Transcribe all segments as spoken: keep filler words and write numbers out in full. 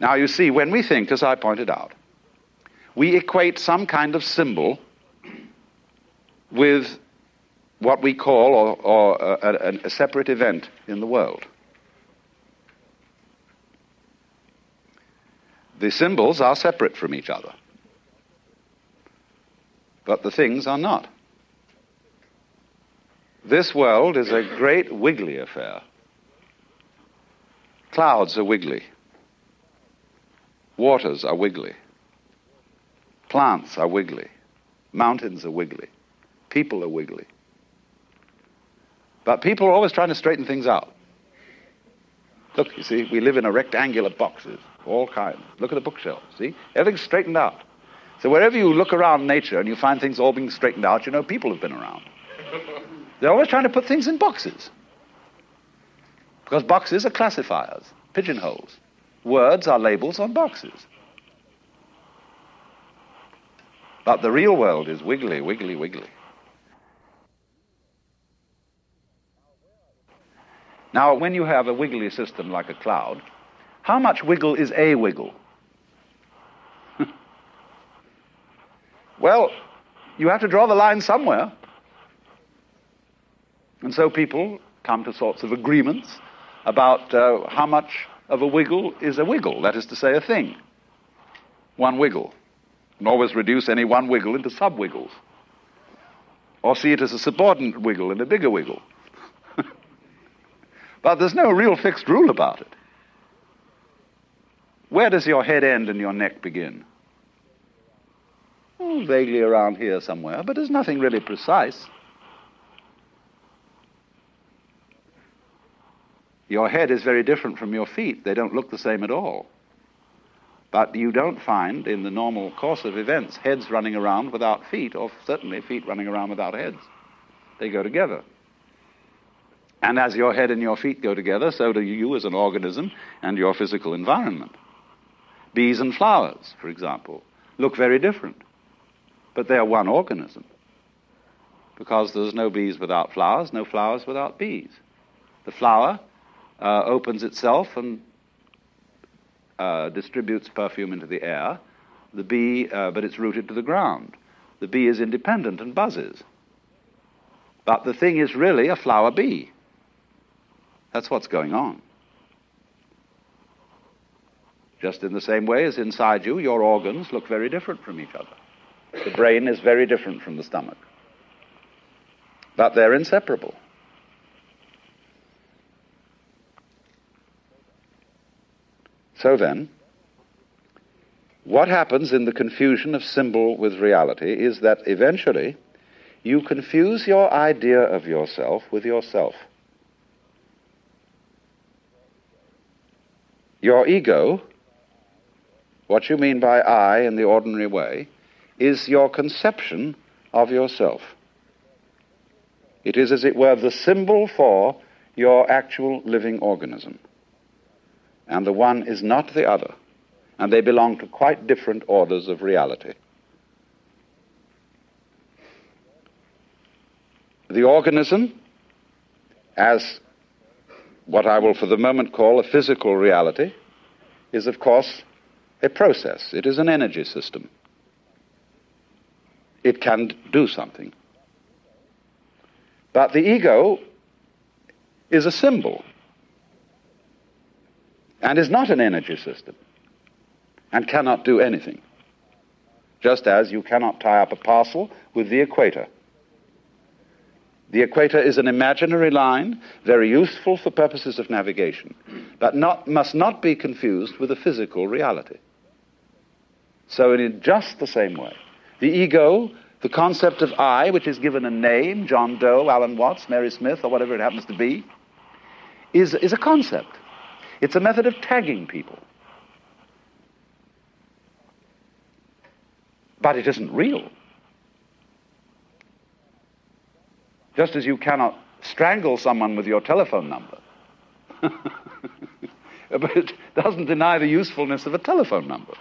Now you see, when we think, as I pointed out, we equate some kind of symbol with what we call or, or a, a, a separate event in the world. The symbols are separate from each other, but the things are not. This world is a great wiggly affair. Clouds are wiggly. Waters are wiggly. Plants are wiggly. Mountains are wiggly. People are wiggly. But people are always trying to straighten things out. Look, you see, we live in a rectangular boxes, all kinds. Look at the bookshelf, see? Everything's straightened out. So wherever you look around nature and you find things all being straightened out, you know people have been around. They're always trying to put things in boxes. Because boxes are classifiers, pigeonholes. Words are labels on boxes. But the real world is wiggly, wiggly, wiggly. Now, when you have a wiggly system like a cloud, how much wiggle is a wiggle? Well, you have to draw the line somewhere. And so people come to sorts of agreements about uh, how much of a wiggle is a wiggle, that is to say, a thing. One wiggle. And always reduce any one wiggle into sub-wiggles. Or see it as a subordinate wiggle and a bigger wiggle. But there's no real fixed rule about it. Where does your head end and your neck begin? Oh, vaguely around here somewhere, but there's nothing really precise. Your head is very different from your feet. They don't look the same at all. But you don't find, in the normal course of events, heads running around without feet, or certainly feet running around without heads. They go together. And as your head and your feet go together, so do you as an organism and your physical environment. Bees and flowers, for example, look very different. But they are one organism. Because there's no bees without flowers, no flowers without bees. The flower uh, opens itself and uh, distributes perfume into the air. The bee, uh, but it's rooted to the ground. The bee is independent and buzzes. But the thing is really a flower bee. That's what's going on. Just in the same way as inside you, your organs look very different from each other. The brain is very different from the stomach. But they're inseparable. So then, what happens in the confusion of symbol with reality is that eventually you confuse your idea of yourself with yourself. Your ego, what you mean by I in the ordinary way, is your conception of yourself. It is, as it were, the symbol for your actual living organism. And the one is not the other. And they belong to quite different orders of reality. The organism, as what I will for the moment call a physical reality, is of course a process. It is an energy system. It can do something. But the ego is a symbol and is not an energy system and cannot do anything. Just as you cannot tie up a parcel with the equator. The equator is an imaginary line, very useful for purposes of navigation, but not, must not be confused with a physical reality. So in just the same way, the ego, the concept of I, which is given a name, John Doe, Alan Watts, Mary Smith, or whatever it happens to be, is, is a concept. It's a method of tagging people. But it isn't real. Just as you cannot strangle someone with your telephone number. But it doesn't deny the usefulness of a telephone number.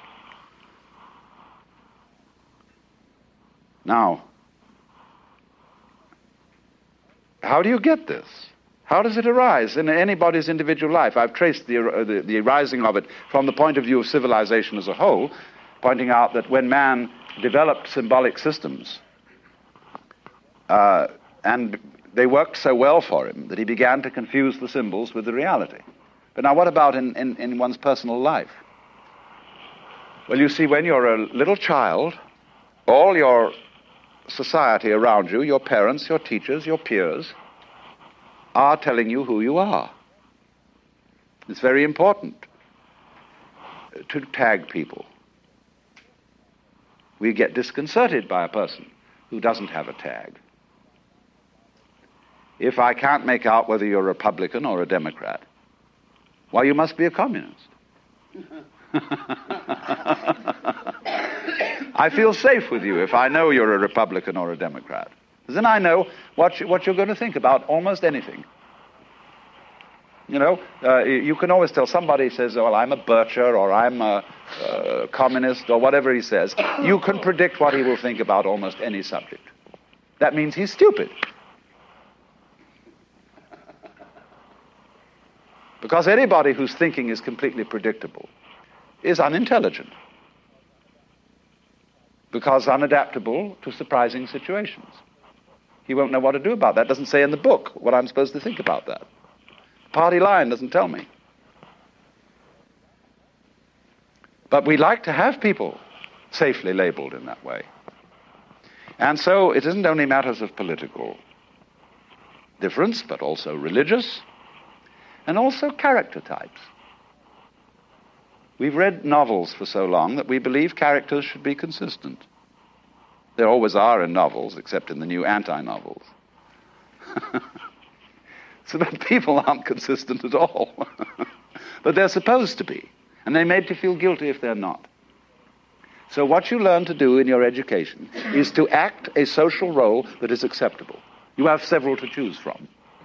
Now, how do you get this? How does it arise in anybody's individual life? I've traced the, uh, the, the arising of it from the point of view of civilization as a whole, pointing out that when man developed symbolic systems, uh, and they worked so well for him that he began to confuse the symbols with the reality. But now what about in, in, in one's personal life? Well, you see, when you're a little child, all your society around you, your parents, your teachers, your peers, are telling you who you are. It's very important to tag people. We get disconcerted by a person who doesn't have a tag. If I can't make out whether you're a Republican or a Democrat, why, you must be a communist. I feel safe with you if I know you're a Republican or a Democrat. Because then I know what, you, what you're going to think about almost anything. You know, uh, you can always tell somebody says, well, I'm a Bircher or I'm a, a communist or whatever he says. You can predict what he will think about almost any subject. That means he's stupid. Because anybody whose thinking is completely predictable is unintelligent. Because unadaptable to surprising situations. He won't know what to do about that. It doesn't say in the book what I'm supposed to think about that. Party line doesn't tell me. But we like to have people safely labeled in that way. And so it isn't only matters of political difference, but also religious, and also character types. We've read novels for so long that we believe characters should be consistent. There always are in novels, except in the new anti-novels. So that people aren't consistent at all. But they're supposed to be. And they're made to feel guilty if they're not. So what you learn to do in your education is to act a social role that is acceptable. You have several to choose from.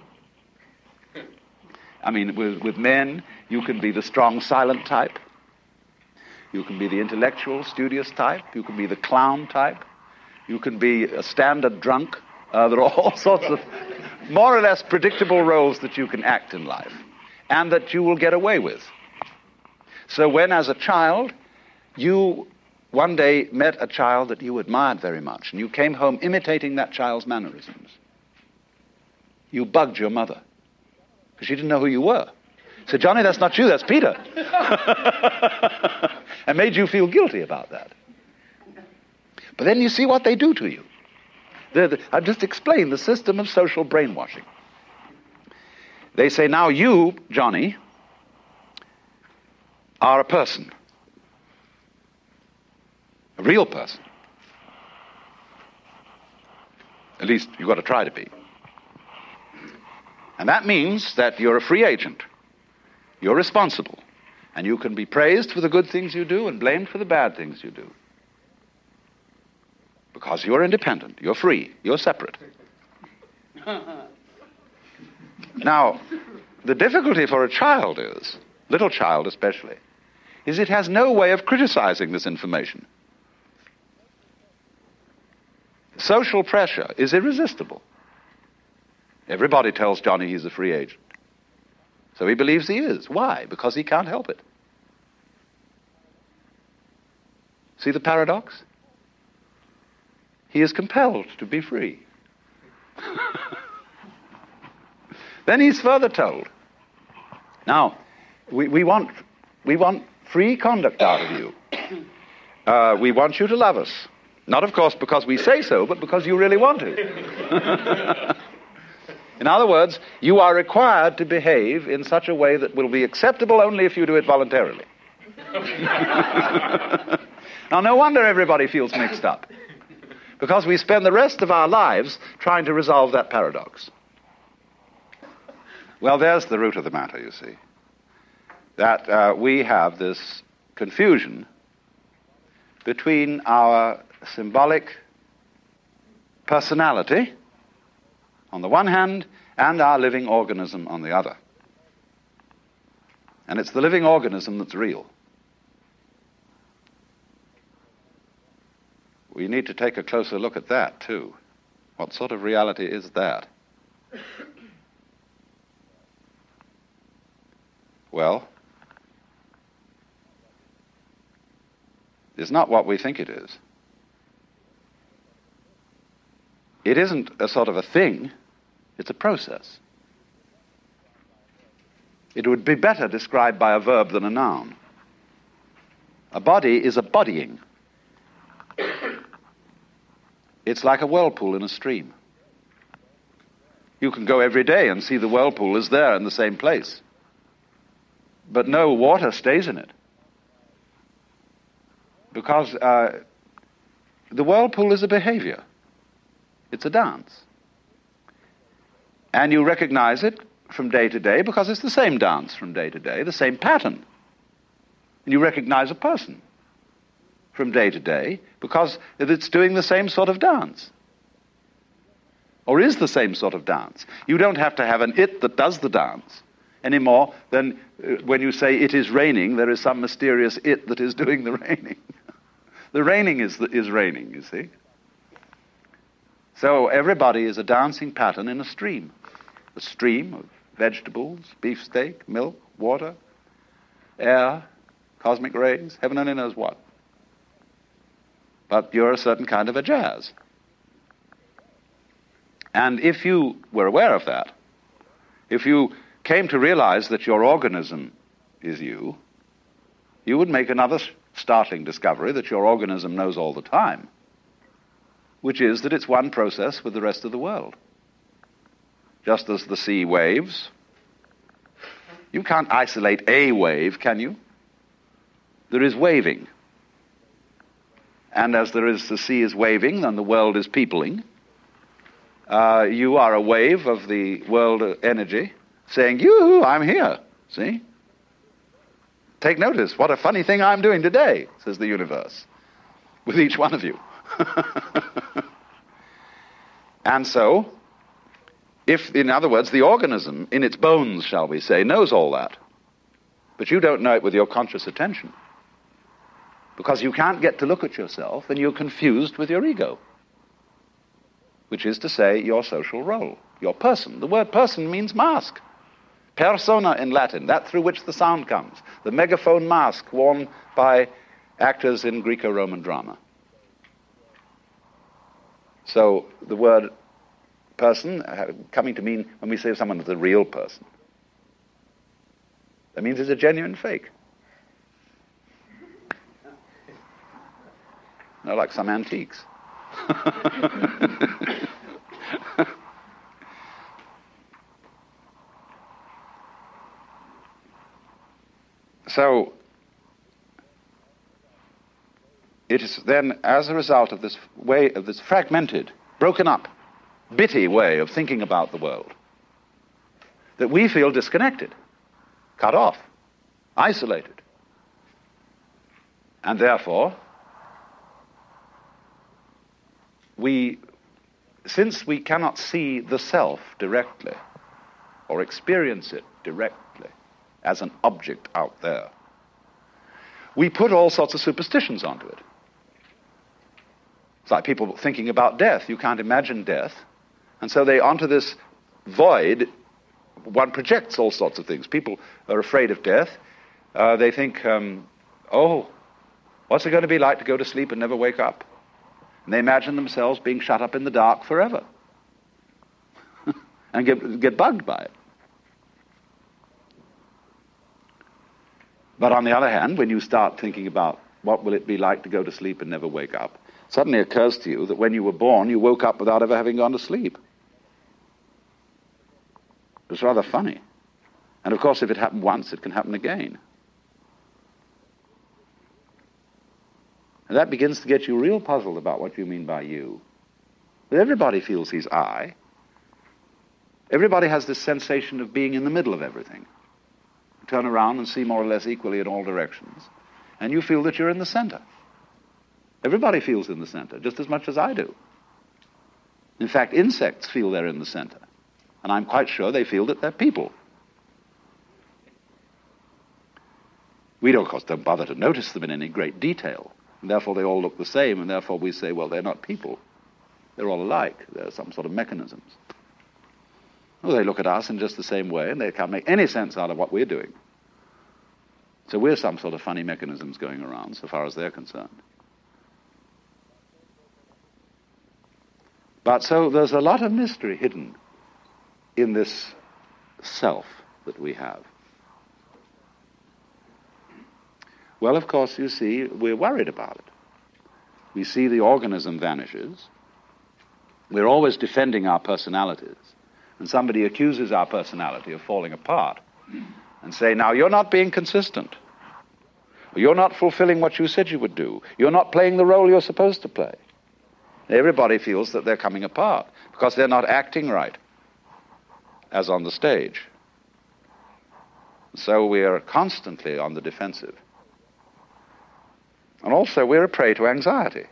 I mean, with, with men, you can be the strong, silent type. You can be the intellectual, studious type. You can be the clown type. You can be a standard drunk. Uh, there are all sorts of more or less predictable roles that you can act in life and that you will get away with. So when, as a child, you one day met a child that you admired very much and you came home imitating that child's mannerisms, you bugged your mother because she didn't know who you were. Said, Johnny, that's not you, that's Peter. And made you feel guilty about that. But then you see what they do to you. The, I've just explained the system of social brainwashing. They say, now you, Johnny, are a person. A real person. At least you've got to try to be. And that means that you're a free agent. You're responsible. And you can be praised for the good things you do and blamed for the bad things you do. Because you're independent, you're free, you're separate. Now, the difficulty for a child is, little child especially, is it has no way of criticizing this information. Social pressure is irresistible. Everybody tells Johnny he's a free agent. So he believes he is. Why? Because he can't help it. See the paradox? He is compelled to be free. Then he's further told, now, we, we want we want free conduct out of you. Uh, we want you to love us. Not, of course, because we say so, but because you really want to. In other words, you are required to behave in such a way that will be acceptable only if you do it voluntarily. Now, no wonder everybody feels mixed up. Because we spend the rest of our lives trying to resolve that paradox. Well, there's the root of the matter, you see. That uh, we have this confusion between our symbolic personality on the one hand and our living organism on the other. And it's the living organism that's real. We need to take a closer look at that, too. What sort of reality is that? Well, is not what we think it is. It isn't a sort of a thing, it's a process. It would be better described by a verb than a noun. A body is a bodying. It's like a whirlpool in a stream. You can go every day and see the whirlpool is there in the same place. But no water stays in it. Because uh, the whirlpool is a behavior. It's a dance. And you recognize it from day to day because it's the same dance from day to day, the same pattern. And you recognize a person from day to day because it's doing the same sort of dance. Or is the same sort of dance. You don't have to have an it that does the dance any more than uh, when you say it is raining, there is some mysterious it that is doing the raining. The raining is, the, is raining, you see. So everybody is a dancing pattern in a stream. A stream of vegetables, beefsteak, milk, water, air, cosmic rays, heaven only knows what. But you're a certain kind of a jazz. And if you were aware of that, if you came to realize that your organism is you, you would make another startling discovery that your organism knows all the time, which is that it's one process with the rest of the world. Just as the sea waves. You can't isolate a wave, can you? There is waving. And as there is, the sea is waving and the world is peopling, uh, you are a wave of the world energy saying, yoo-hoo, I'm here, see? Take notice, what a funny thing I'm doing today, says the universe, with each one of you. And so, if, in other words, the organism, in its bones, shall we say, knows all that, but you don't know it with your conscious attention, because you can't get to look at yourself, and you're confused with your ego, which is to say, your social role, your person. The word person means mask. Persona in Latin, that through which the sound comes. The megaphone mask worn by actors in Greco-Roman drama. So the word person uh, coming to mean, when we say someone is a real person, that means it's a genuine fake. No, like some antiques. So, it is then, as a result of this way, of this fragmented, broken up, bitty way of thinking about the world, that we feel disconnected, cut off, isolated. And therefore, we, since we cannot see the self directly, or experience it directly, as an object out there, we put all sorts of superstitions onto it. It's like people thinking about death. You can't imagine death. And so they, onto this void, one projects all sorts of things. People are afraid of death. Uh, they think, um, oh, what's it going to be like to go to sleep and never wake up? And they imagine themselves being shut up in the dark forever and get, get bugged by it. But on the other hand, when you start thinking about what will it be like to go to sleep and never wake up, suddenly occurs to you that when you were born, you woke up without ever having gone to sleep. It's rather funny. And of course, if it happened once, it can happen again. And that begins to get you real puzzled about what you mean by you. But everybody feels he's I. Everybody has this sensation of being in the middle of everything. Turn around and see more or less equally in all directions, and you feel that you're in the center. Everybody feels in the center, just as much as I do. In fact, insects feel they're in the center, and I'm quite sure they feel that they're people. We, don't, of course, don't bother to notice them in any great detail, and therefore they all look the same, and therefore we say, well, they're not people. They're all alike. They're some sort of mechanisms. Well, they look at us in just the same way, and they can't make any sense out of what we're doing. So we're some sort of funny mechanisms going around, so far as they're concerned. But so there's a lot of mystery hidden in this self that we have. Well, of course, you see, we're worried about it. We see the organism vanishes. We're always defending our personalities. And somebody accuses our personality of falling apart and say, now, you're not being consistent. You're not fulfilling what you said you would do. You're not playing the role you're supposed to play. Everybody feels that they're coming apart because they're not acting right, as on the stage. So we are constantly on the defensive. And also we're a prey to anxiety.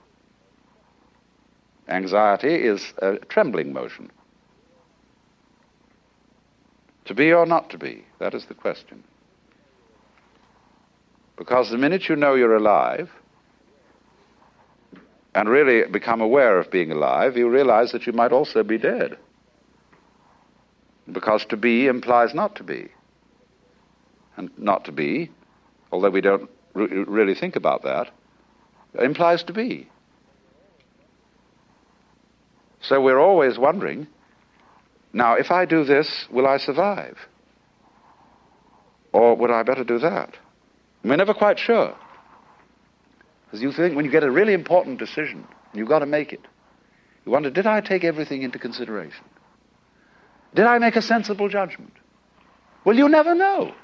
Anxiety is a trembling motion. To be or not to be, that is the question. Because the minute you know you're alive, and really become aware of being alive, you realize that you might also be dead. Because to be implies not to be. And not to be, although we don't re- really think about that, implies to be. So we're always wondering, now, if I do this, will I survive? Or would I better do that? We're never quite sure. Because you think when you get a really important decision, you've got to make it, you wonder, did I take everything into consideration? Did I make a sensible judgment? Well, you never know.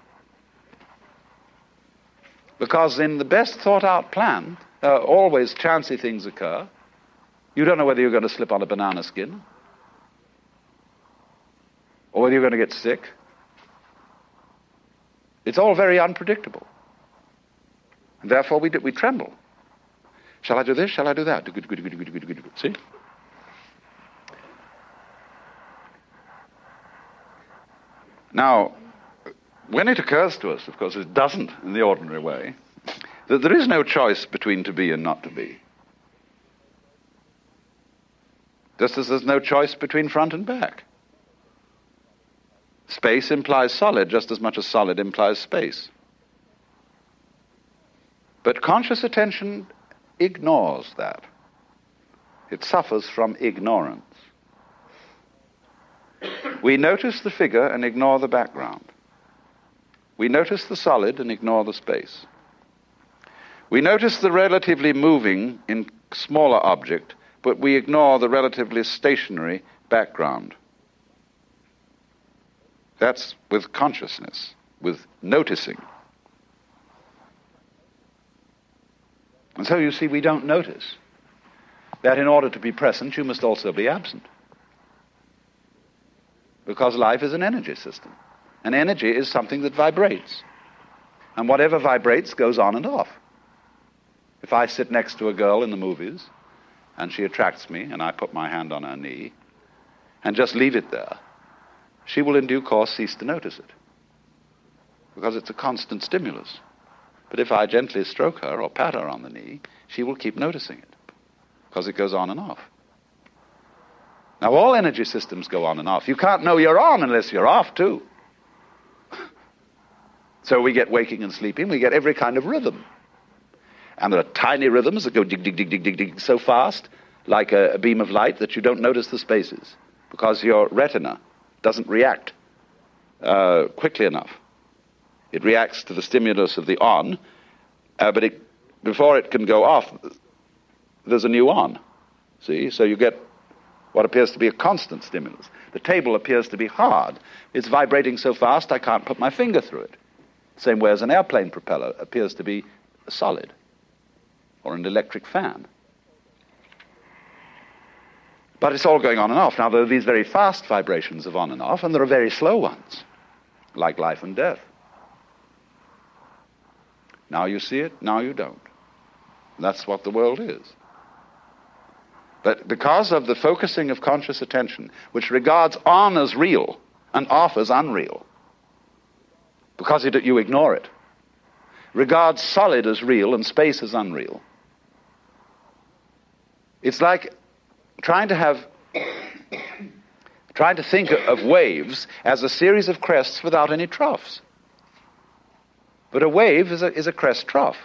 Because in the best thought-out plan, uh, always chancy things occur. You don't know whether you're going to slip on a banana skin, or whether you're going to get sick. It's all very unpredictable. And therefore we, do, we tremble. Shall I do this? Shall I do that? See? Now, when it occurs to us, of course, it doesn't in the ordinary way, that there is no choice between to be and not to be. Just as there's no choice between front and back. Space implies solid just as much as solid implies space. But conscious attention ignores that. It suffers from ignorance. We notice the figure and ignore the background. We notice the solid and ignore the space. We notice the relatively moving in smaller object, but we ignore the relatively stationary background. That's with consciousness, with noticing. And so you see, we don't notice that in order to be present, you must also be absent. Because life is an energy system. And energy is something that vibrates. And whatever vibrates goes on and off. If I sit next to a girl in the movies, and she attracts me, and I put my hand on her knee, and just leave it there, she will in due course cease to notice it. Because it's a constant stimulus. But if I gently stroke her or pat her on the knee, she will keep noticing it, because it goes on and off. Now, all energy systems go on and off. You can't know you're on unless you're off, too. So we get waking and sleeping, we get every kind of rhythm. And there are tiny rhythms that go dig, dig, dig, dig, dig, dig so fast, like a, a beam of light, that you don't notice the spaces, because your retina doesn't react uh, quickly enough. It reacts to the stimulus of the on, uh, but it, before it can go off, there's a new on. See? So you get what appears to be a constant stimulus. The table appears to be hard. It's vibrating so fast I can't put my finger through it. Same way as an airplane propeller appears to be solid, or an electric fan. But it's all going on and off. Now, there are these very fast vibrations of on and off, and there are very slow ones, like life and death. Now you see it, now you don't. That's what the world is. But because of the focusing of conscious attention, which regards on as real and off as unreal, because it, you ignore it, regards solid as real and space as unreal, it's like trying to have, trying to think of waves as a series of crests without any troughs. But a wave is a, is a crest trough.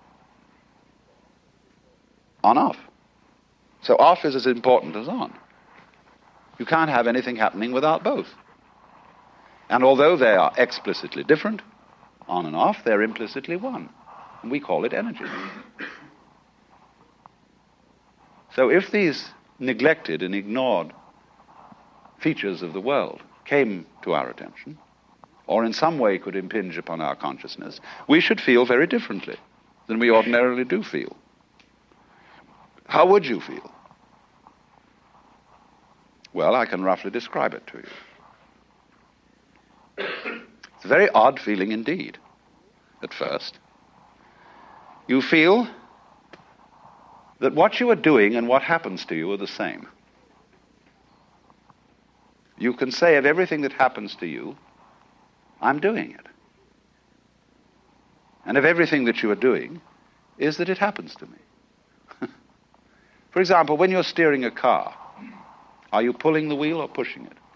On off. So off is as important as on. You can't have anything happening without both. And although they are explicitly different, on and off, they're implicitly one. And we call it energy. So if these neglected and ignored features of the world came to our attention, or in some way could impinge upon our consciousness, we should feel very differently than we ordinarily do feel. How would you feel? Well, I can roughly describe it to you. It's a very odd feeling indeed, at first. You feel that what you are doing and what happens to you are the same. You can say of everything that happens to you, I'm doing it. And of everything that you are doing is that it happens to me. For example, when you're steering a car, are you pulling the wheel or pushing it?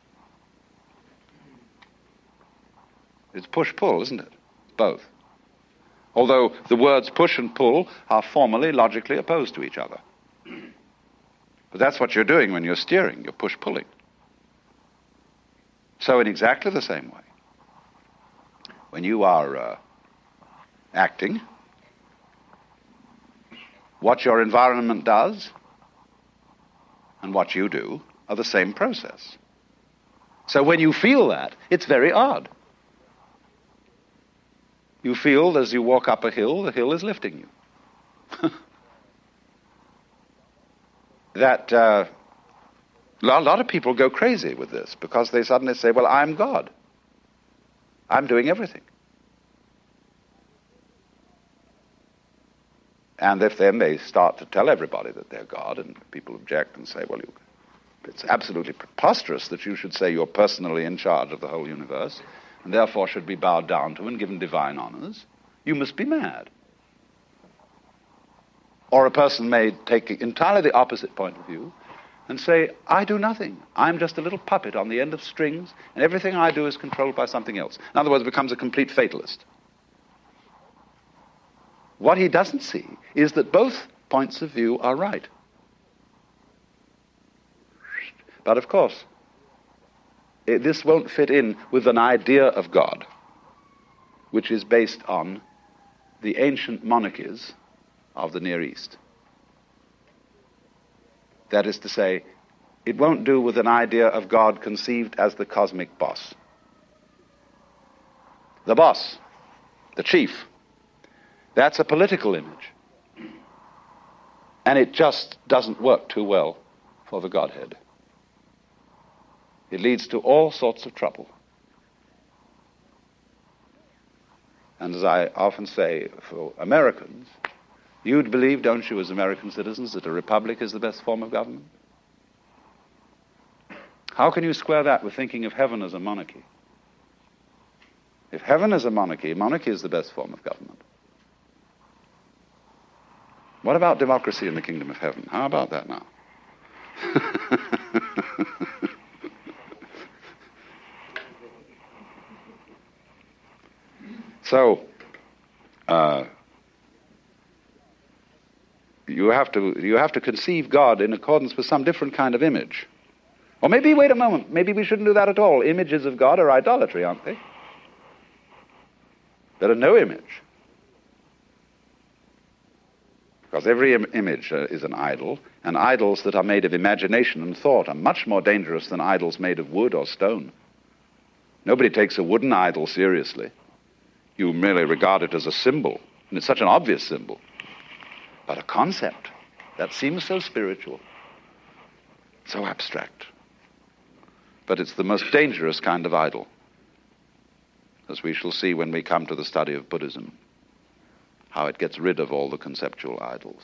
It's push-pull, isn't it? Both. Although the words push and pull are formally, logically opposed to each other. But that's what you're doing when you're steering. You're push-pulling. So in exactly the same way, when you are uh, acting, what your environment does and what you do are the same process. So when you feel that, it's very odd. You feel as you walk up a hill, the hill is lifting you. that uh, a lot of people go crazy with this because they suddenly say, well, I'm God. I'm doing everything. And if then they start to tell everybody that they're God, and people object and say, well, you, it's absolutely preposterous that you should say you're personally in charge of the whole universe, and therefore should be bowed down to and given divine honors, you must be mad. Or a person may take entirely the opposite point of view and say, I do nothing. I'm just a little puppet on the end of strings, and everything I do is controlled by something else. In other words, becomes a complete fatalist. What he doesn't see is that both points of view are right. But of course, it, this won't fit in with an idea of God, which is based on the ancient monarchies of the Near East. That is to say, it won't do with an idea of God conceived as the cosmic boss. The boss, the chief, that's a political image. And it just doesn't work too well for the Godhead. It leads to all sorts of trouble. And as I often say, for Americans, you'd believe, don't you, as American citizens, that a republic is the best form of government? How can you square that with thinking of heaven as a monarchy? If heaven is a monarchy, monarchy is the best form of government. What about democracy in the kingdom of heaven? How about that now? So, uh, you have to you have to conceive God in accordance with some different kind of image. Or maybe, wait a moment, maybe we shouldn't do that at all. Images of God are idolatry, aren't they? There are no image. Because every im- image uh, is an idol, and idols that are made of imagination and thought are much more dangerous than idols made of wood or stone. Nobody takes a wooden idol seriously. You merely regard it as a symbol, and it's such an obvious symbol. But a concept that seems so spiritual, so abstract. But it's the most dangerous kind of idol, as we shall see when we come to the study of Buddhism, how it gets rid of all the conceptual idols.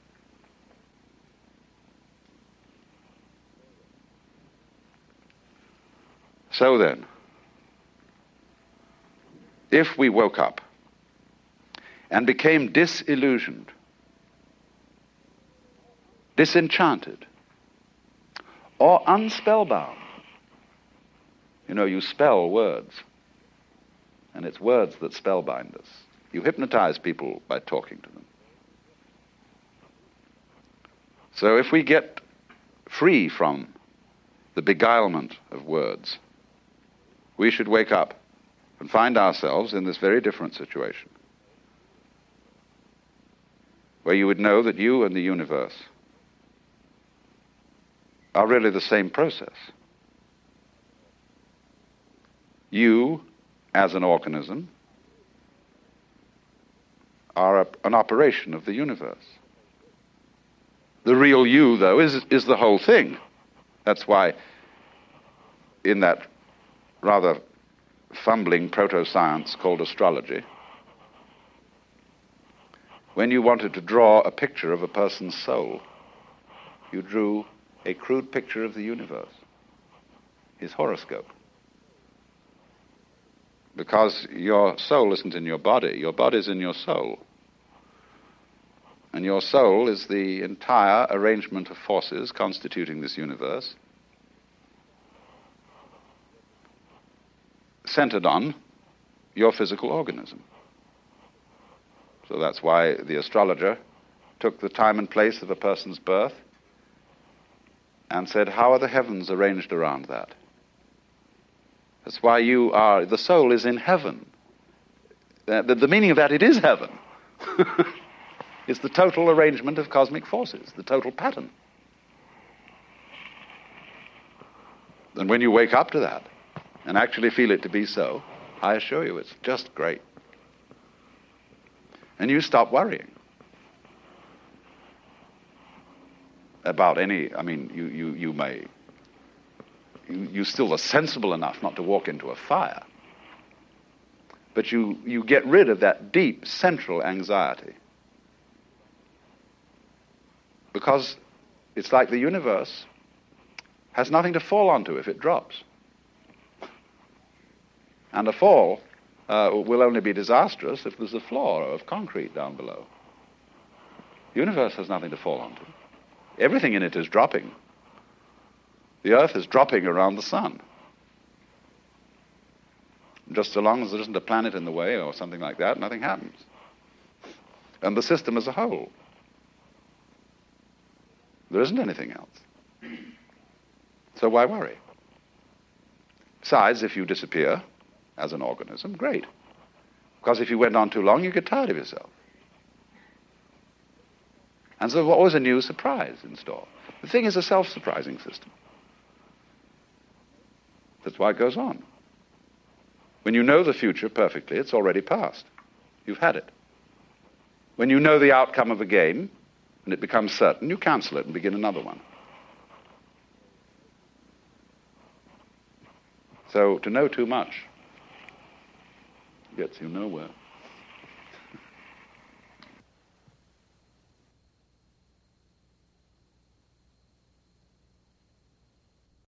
So then, if we woke up and became disillusioned, disenchanted, or unspellbound, you know, you spell words. And it's words that spellbind us. You hypnotize people by talking to them. So if we get free from the beguilement of words, we should wake up and find ourselves in this very different situation, where you would know that you and the universe are really the same process. You, as an organism, are a, an operation of the universe. The real you, though, is, is the whole thing. That's why in that rather fumbling proto-science called astrology, when you wanted to draw a picture of a person's soul, you drew a crude picture of the universe, his horoscope. Because your soul isn't in your body, your body's in your soul. And your soul is the entire arrangement of forces constituting this universe, centered on your physical organism. So that's why the astrologer took the time and place of a person's birth and said, how are the heavens arranged around that? That's why you are, the soul is in heaven. The, the, the meaning of that, it is heaven. It's the total arrangement of cosmic forces, the total pattern. And when you wake up to that and actually feel it to be so, I assure you it's just great. And you stop worrying about any, I mean, you, you, you may, you, you still are sensible enough not to walk into a fire, but you, you get rid of that deep central anxiety. Because it's like the universe has nothing to fall onto if it drops. And a fall uh, will only be disastrous if there's a floor of concrete down below. The universe has nothing to fall onto. Everything in it is dropping. The earth is dropping around the sun. Just so long as there isn't a planet in the way or something like that, nothing happens. And the system as a whole. There isn't anything else. So why worry? Besides, if you disappear as an organism, great. Because if you went on too long, you get tired of yourself. And so there's always a new surprise in store. The thing is a self-surprising system. That's why it goes on. When you know the future perfectly, it's already past. You've had it. When you know the outcome of a game, and it becomes certain, you cancel it and begin another one. So to know too much gets you nowhere.